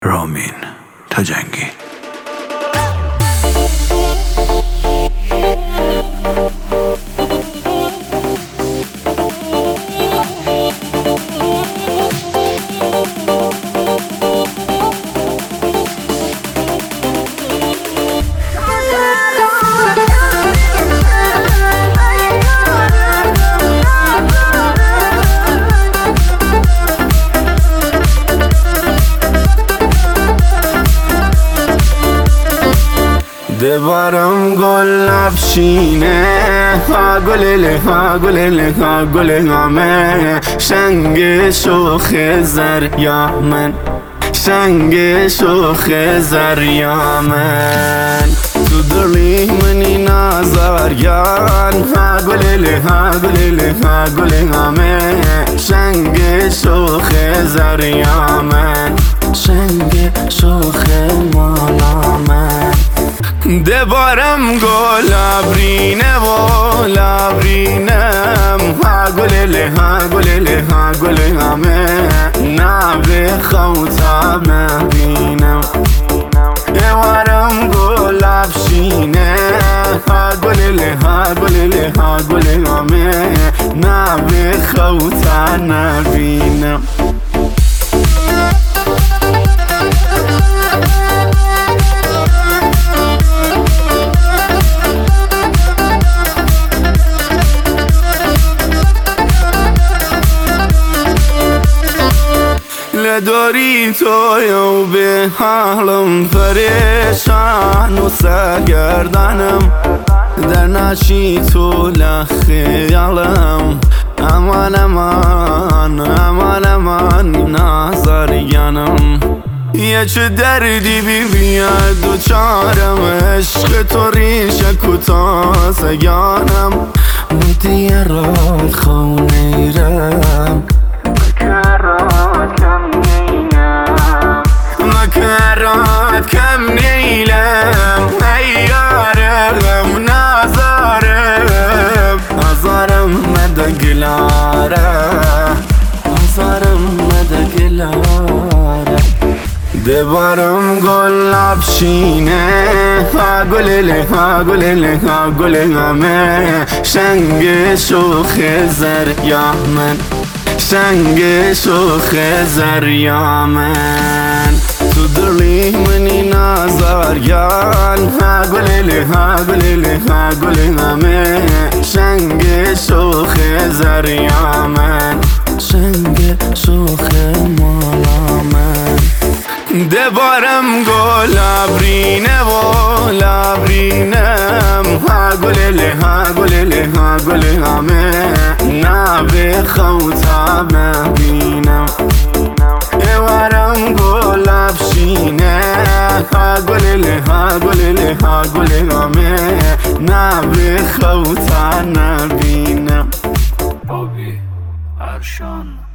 رامین تاجنگی. دبارم گل افشینه ها گلله ها گلله ها گل همه شنگ شوخ زریامن شنگ شوخ زریامن تو دلی منی نازاریان ها گلله ها گلله ها گل همه شنگ شوخ زریامن شنگ شوخ مالامن دبارم گل لبرینه و لبرینم ها گلله ها گلله ها گل همه نبه خوتا مبینم دبارم گل افشینه ها گلله ها گلله ها گل همه نبه خوتا نبینم داری تو یو به حالم پریشان و سرگردانم در نشی تو لخیالم امان امان امان امان نازاریانم یه چه دردی بیاد و چارم عشق تو ریش کتا سیانم دیرات خونه رم مكرات كم نيلم هيارم نازارم أزارم مدقلارة أزارم مدقلارة دبارم گل افشینه ها گلله ها گلله ها گل همه شنگ شوخ زریامن شنگ شوخ زریامن تو دلی منی نازاریان ها گلله ها گلله ها گل همه شنگ شوخ زریامن شنگ شوخ مالامن دبارم گل لبرینه و لبرینم ها گلله ها گلله ها گل همه نبه خوتا مبینم دبارم گل افشینه ها گلله ها گلله ها گل همه نبه خوتا نبینم بابی ارشان